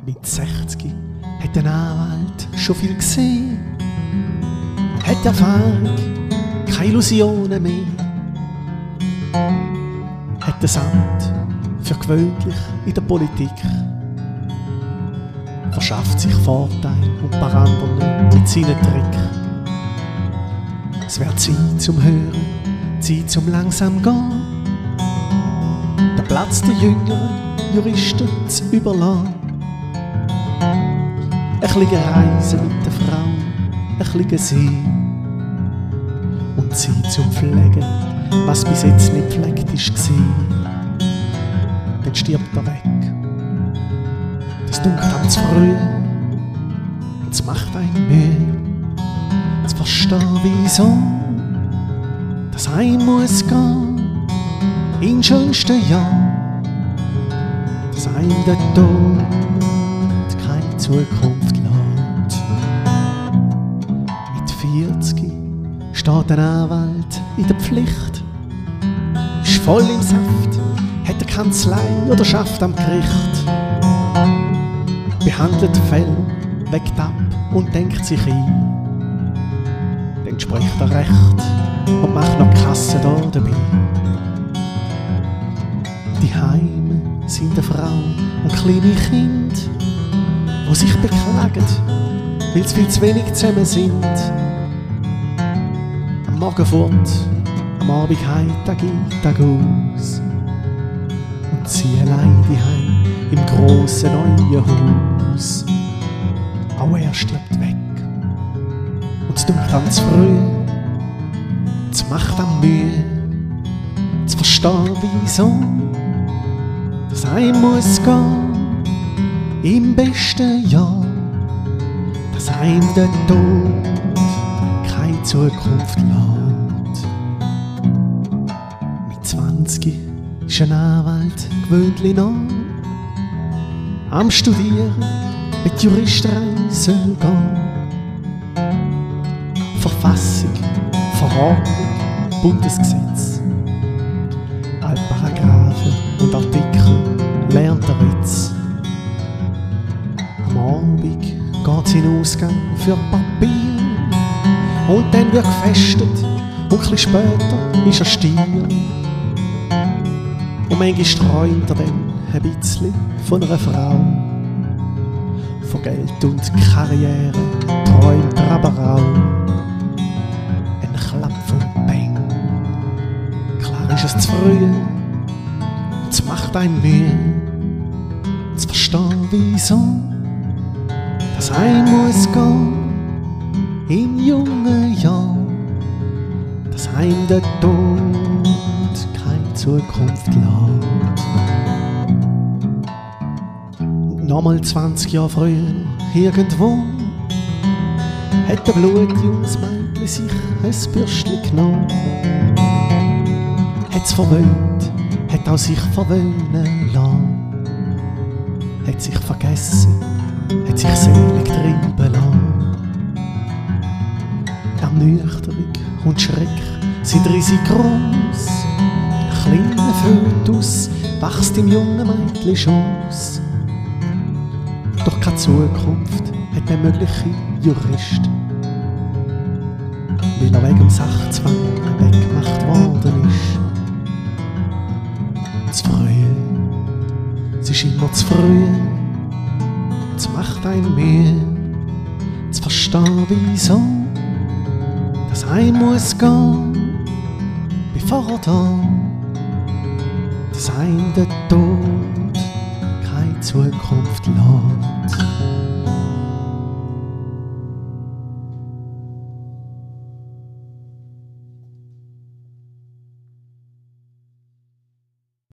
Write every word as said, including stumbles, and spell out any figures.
Mit sechzig hat ein Anwalt schon viel gesehen, hat Erfahrung, keine Illusionen mehr, hat das Amt für gewöhnlich in der Politik, verschafft sich Vorteile und ein paar andere mit seinen Tricks. Es wäre Zeit zum Hören, Zeit zum langsam gehen, den Platz der jüngeren Juristen zu überlassen. Ein bisschen reisen mit der Frau, ein bisschen sehen und Zeit zum Pflegen, was bis jetzt nicht pflegt ist gesehen. Dann stirbt er weg. Das dunkelt am zu früh, es macht einen Mühe, zu verstehen wieso, dass ein muss gehen, in schönsten Jahr, dass ein der Tod keine Zukunft lässt. Mit vierzig steht ein Anwalt in der Pflicht, ist voll im Saft, hat eine Kanzlei oder schafft am Gericht, behandelt Fälle, weckt ab und denkt sich ein. Dann spricht er recht und macht noch Kasse da dabei. Die Heime sind eine Frau und kleine Kinder, die sich beklagen, weil sie viel zu wenig zusammen sind. Am Morgen fort, am Abend heim, Tag in, Tag aus. Und sie allein daheim im grossen neuen Haus. Auch er stirbt weg. Und es dunkelt an zu früh, es macht am Mühe, zu verstehen wieso, dass ein muss gehen, im besten Jahr, dass ein der Tod keine Zukunft lässt. Mit zwanzig ist ein Anwalt gewöhnlich noch am Studieren, mit Juristerei soll gehen. Verfassung, Verordnung, Bundesgesetz, alle Paragraphen und Artikel lernt er Witz. Am Abend geht's in den Ausgang für Papier und dann wird gefestet und ein bisschen später ist er Stier. Und manchmal träumt er dann ein bisschen von einer Frau. Von Geld und Karriere träumt er aber auch. Ein Klapp vom Bang. Klar ist es zu früh, es macht einem Mühe, zu verstehen wieso, dass ein muss gehen, im jungen Jahr, dass ein der Tod keine Zukunft lässt. Nochmal zwanzig Jahre früher, irgendwo, hat der blutjunges Mädchen sich ein Bürstchen genommen. Hat's verwöhnt, hat auch sich verwöhnen lassen. Hat sich vergessen, hat sich selig treiben lassen. Ernüchterung und Schreck sind riesig gross. Ein kleiner Fötus wächst im jungen Mädchen Schoss. Doch keine Zukunft hat der mögliche Jurist, weil er wegen dem Sachzwang weggemacht worden ist. Zu früh, es ist immer zu früh, es macht einen Mühe, zu verstehen wieso, dass ein muss gehen, bevor er da, dass ein der Tod keine Zukunft lässt.